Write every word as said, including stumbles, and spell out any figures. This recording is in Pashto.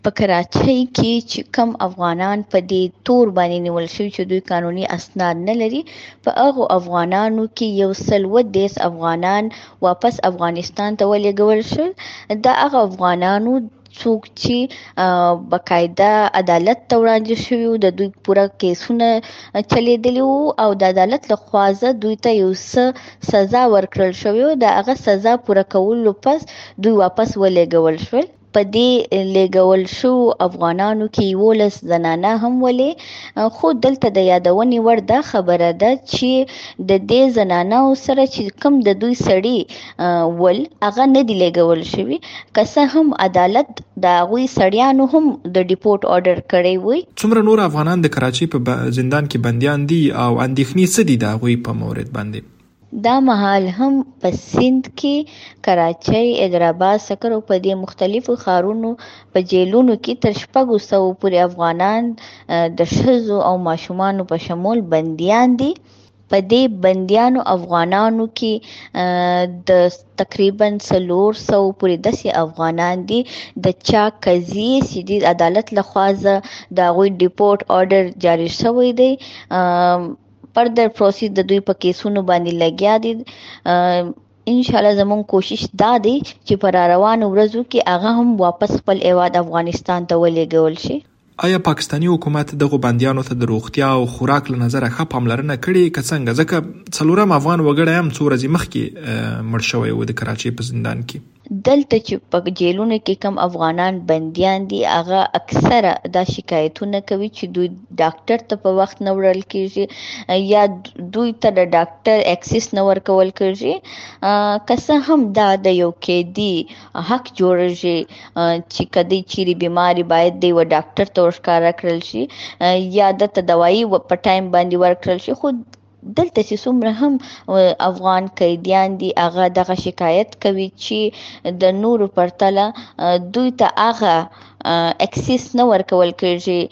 په کراچۍ کې چې کم افغانان په دې تور باندې نیول شوي چې دوی قانوني اسناد نه لري، په هغو افغانانو کې یو سل اووه دېرش افغانان واپس افغانستان ته ولېږل شول. دا هغه افغانانو څوک چې باقاعده عدالت ته وړاندې شوي وو، د دوی پوره کیسونه چلیدلي وو او د عدالت له خوازه دوی ته یو څه سزا ورکړل شوې وه. د هغه سزا پوره کولو پس دوی واپس ولېږول شول. په دې لېږول شوو افغانانو کې یولس زنانه هم ولې، خو دلته د یادونې وړ دا خبره ده چې د دې زنانو سره چې کوم د دوی سړي ول هغه نه دي لېږول شوي، که څه هم عدالت د هغوی سړیانو هم د ډیپورټ آرډر کړی وي. څومره نور افغانان د کراچۍ په زندان کې بندیان دي او اندېښنې څه دي د هغوی په مورد باندې؟ دا مهال هم په سند کې، کراچۍ، حیدرآباد، سکر او په دې مختلفو ښارونو په جیلونو کې تر شپږو سوو پورې افغانان د ښځو او ماشومانو په شمول بندیان دي. په دې بندیانو افغانانو کې د تقریبا څلور سوو پورې داسې افغانان دي د چا قضیې چې د عدالت له خوازه د هغوی ډیپورټ آرډر جاری شوی دی، فردر پروسیس د دوی په کیسونو باندې لګیا دي. انشاءالله زموږ کوشش دا دی چې په را روانو ورځو کې هغه هم واپس خپل هیواد افغانستان ته ولېږول شي. آیا پاکستاني حکومت دغو بندیانو ته د روغتیا او خوراک له نظره ښه پاملرنه کړې که څنګه؟ ځکه څلورم افغان وګړی هم څو ورځې مخکې مړ شوی و د کراچۍ په زندان کې. دلته چې په جیلونو کې کم افغانان بندیان دي هغه اکثره دا شکایتونه کوي چې دوی ډاکټر ته په وخت نه وړل کېږي یا دوی ته د ډاکټر اکسس نه ورکول کېږي. که څه هم دا د یو قیدي حق جوړیږي چې که دی چیرې بیماري باید دی و ډاکټر ته ورښکاره کړل شي یا دته دوايي په ټایم باندې ورکړل شي. خو دلته چې څومره هم افغان قیدیان دي هغه دغه شکایت کوي چې د نورو پرتله دوی ته هغه اکسس نه ورکول کېږي